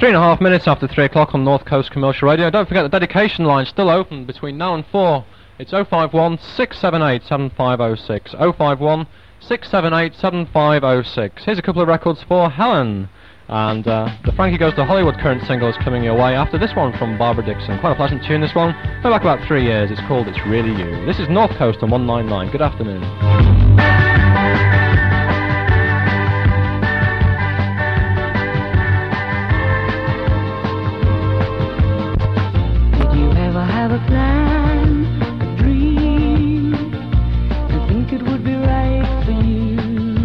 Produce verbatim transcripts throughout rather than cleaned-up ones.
Three and a half minutes after three o'clock on North Coast Commercial Radio. Don't forget the dedication line's still open between now and four. It's oh five one, six seven eight, seven five oh six. oh five one, six seven eight, seven five oh six. Here's a couple of records for Helen. And uh, the Frankie Goes to Hollywood current single is coming your way after this one from Barbara Dixon. Quite a pleasant tune, this one. Go back about three years. It's called It's Really You. This is North Coast on one ninety-nine. Good afternoon. Have a plan, a dream, I think it would be right for you.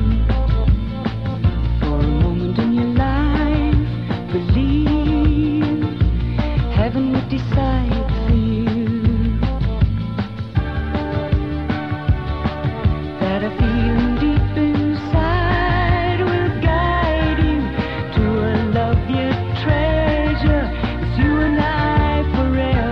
For a moment in your life, believe heaven would decide for you. That a feeling deep inside will guide you to a love you treasure. It's you and I forever.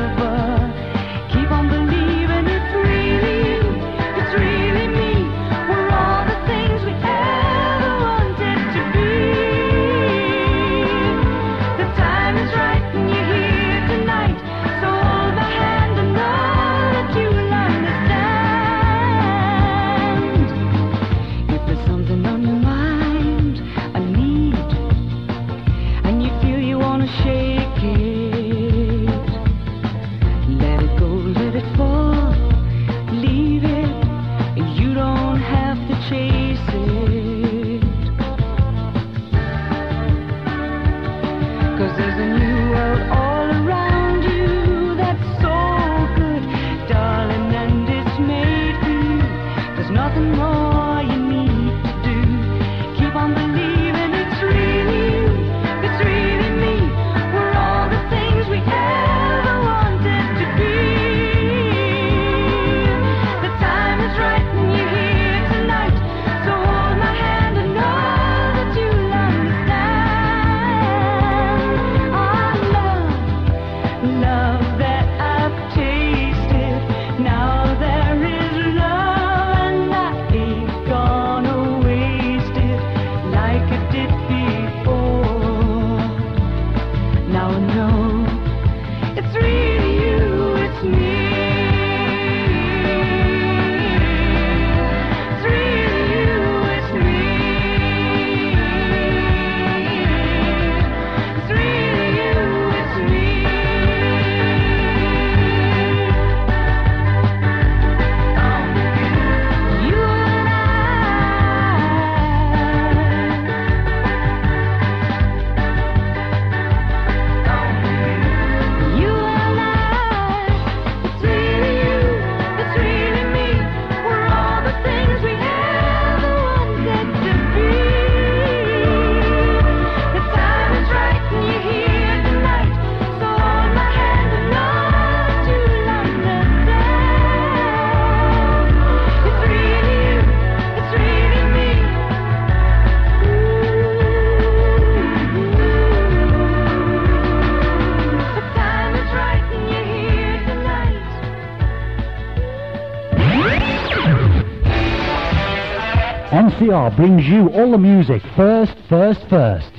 M C R brings you all the music first, first, first.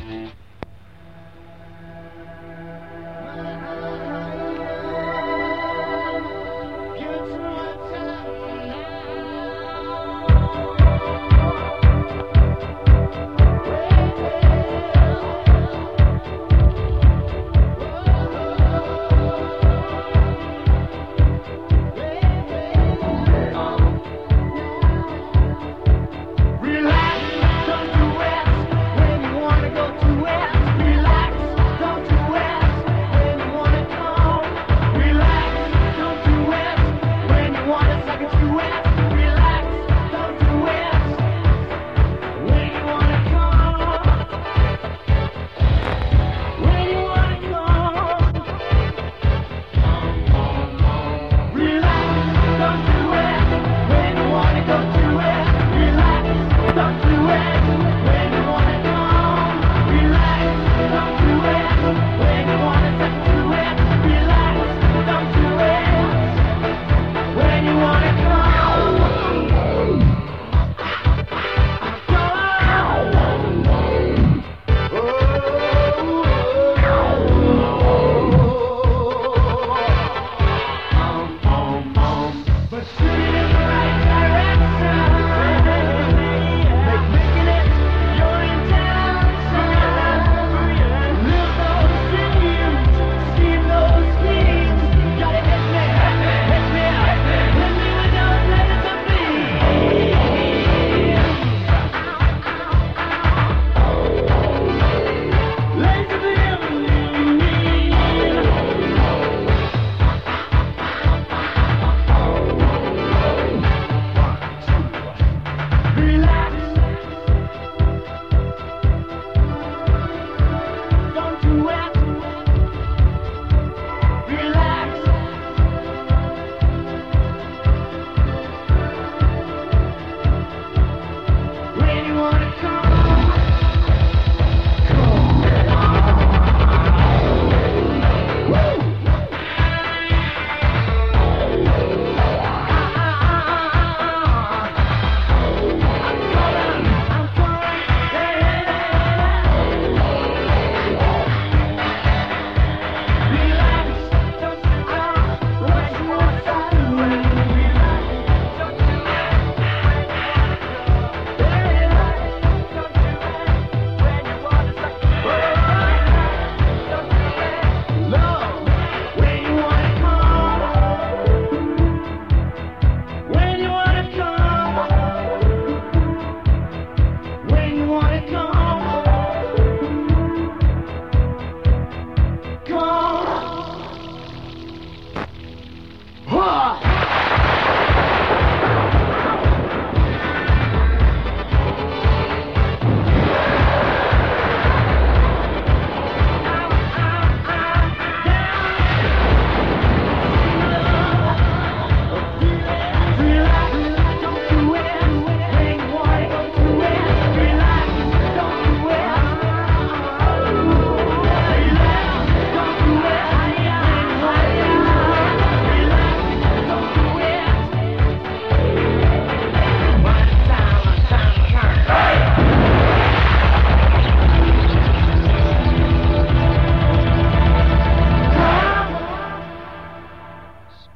Relax, don't do rest when you wanna go.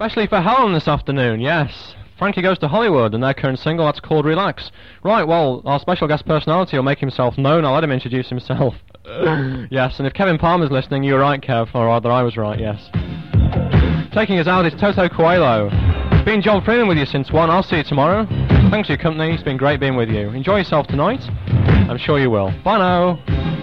Especially for Helen this afternoon, yes. Frankie Goes to Hollywood, and their current single, that's called Relax. Right, well, our special guest personality will make himself known. I'll let him introduce himself. Yes, and if Kevin Palmer's listening, you were right, Kev, or rather I was right, yes. Taking us out is Toto Coelho. It's been John Freeman with you since one. I'll see you tomorrow. Thanks for your company. It's been great being with you. Enjoy yourself tonight. I'm sure you will. Bye now.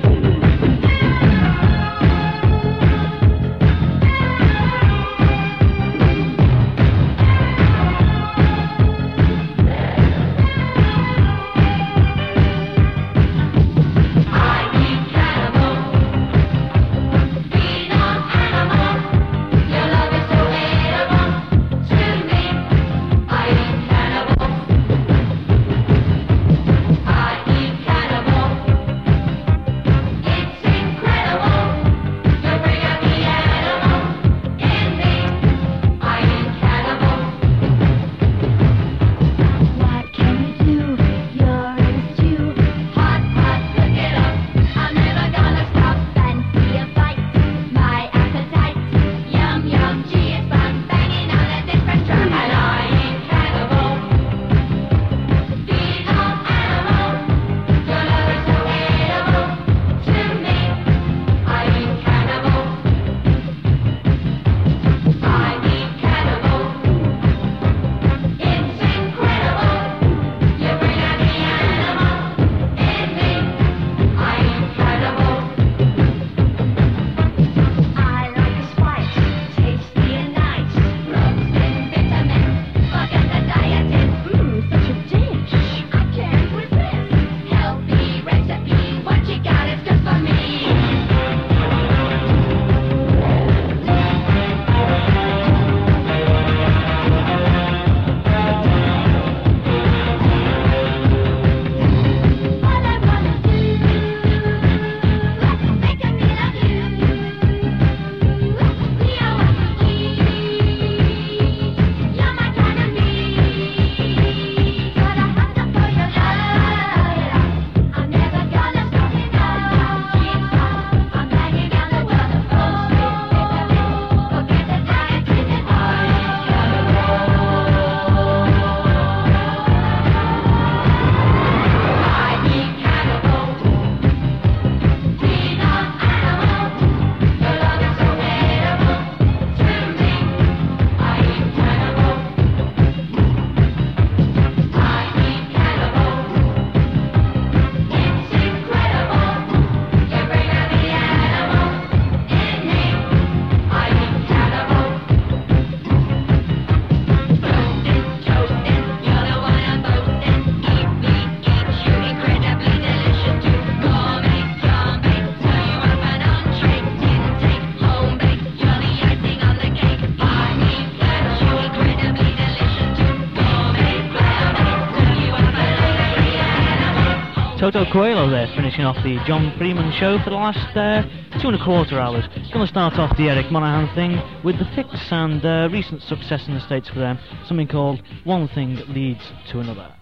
Toto Coelho there, finishing off the John Freeman show for the last uh, two and a quarter hours. Going to start off the Eric Monahan thing with The Fix and uh, recent success in the States for them, something called One Thing Leads to Another.